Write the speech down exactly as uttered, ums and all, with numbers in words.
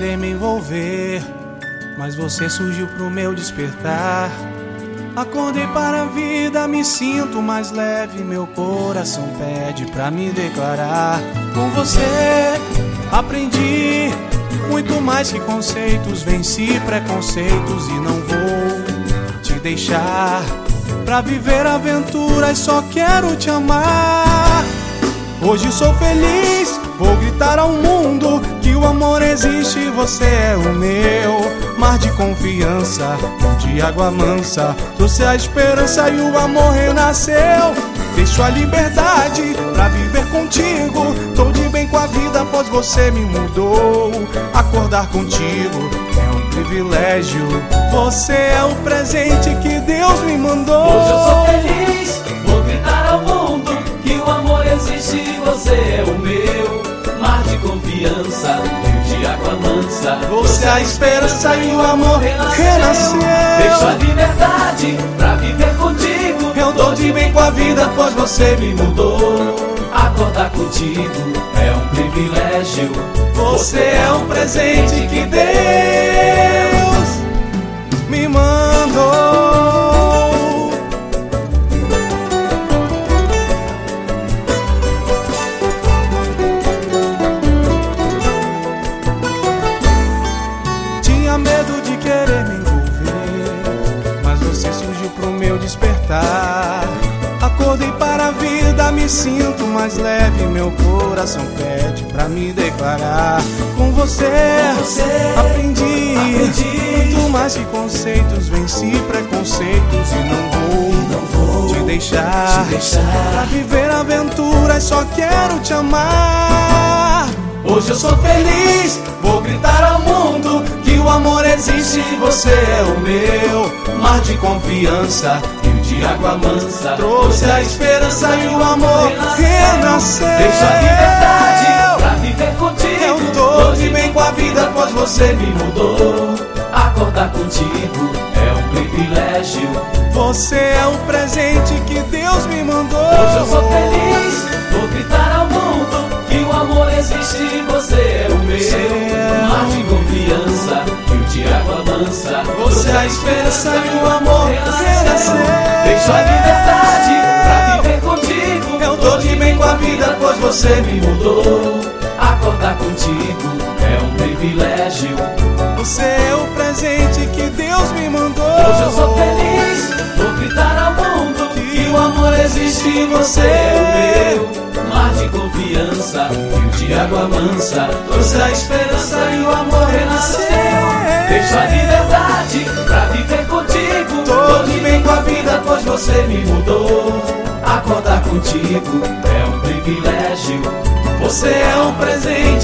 querer me envolver, mas você surgiu pro meu despertar. Acordei para a vida, me sinto mais leve, meu coração pede pra me declarar. Com você aprendi muito mais que conceitos, venci preconceitos e não vou te deixar. Pra viver aventuras só quero te amar. Hoje sou feliz, vou gritar ao mundo que o amor existe e você é o meu. Mar de confiança, de água mansa, trouxe a esperança e o amor renasceu. Deixo a liberdade pra viver contigo, tô de bem com a vida pois você me mudou. Acordar contigo é um privilégio, você é o presente que Deus me mandou. Hoje eu sou feliz, vou gritar ao mundo que o amor existe e você é o meu. Mar de confiança, rio de água mansa, você é a esperança e o amor renasceu. Deixo a liberdade pra viver contigo, eu tô de bem com a vida pois você me mudou. Acordar contigo é um privilégio, você é um presente que Deus me mandou. Tinha medo de querer me envolver, mas você surgiu pro meu despertar. Acordei para a vida, me sinto mais leve, meu coração pede pra me declarar. Com você, Com você aprendi, aprendi muito mais que conceitos, venci preconceitos e não vou, não vou te, deixar. te deixar. Pra viver aventuras só quero te amar. Hoje eu sou feliz, vou gritar ao mundo que o amor existe e você é o meu. Mar de confiança, rio de água mansa, trouxe a esperança e o amor renasceu. Deixo a liberdade pra viver contigo, eu tô de bem com a vida pois você me mudou. Acordar contigo é um privilégio, você é o presente que Deus me mandou. Hoje eu sou feliz, vou gritar ao mundo que o amor existe e você é o meu. É Mar de confiança, rio de água mansa, você é a esperança e o amor renasceu. Deixo a liberdade pra viver contigo, eu tô de bem com a vida pois você me mudou. Acordar contigo é um privilégio, você é o presente que Deus me mandou. Hoje eu sou feliz, vou gritar ao mundo que o amor existe e você é o meu. Mar de confiança, rio de água mansa, trouxe a esperança e o amor renasceu. Deixo a liberdade pra viver contigo, tô de bem com a vida pois você me mudou. Acordar contigo é um privilégio, você é um presente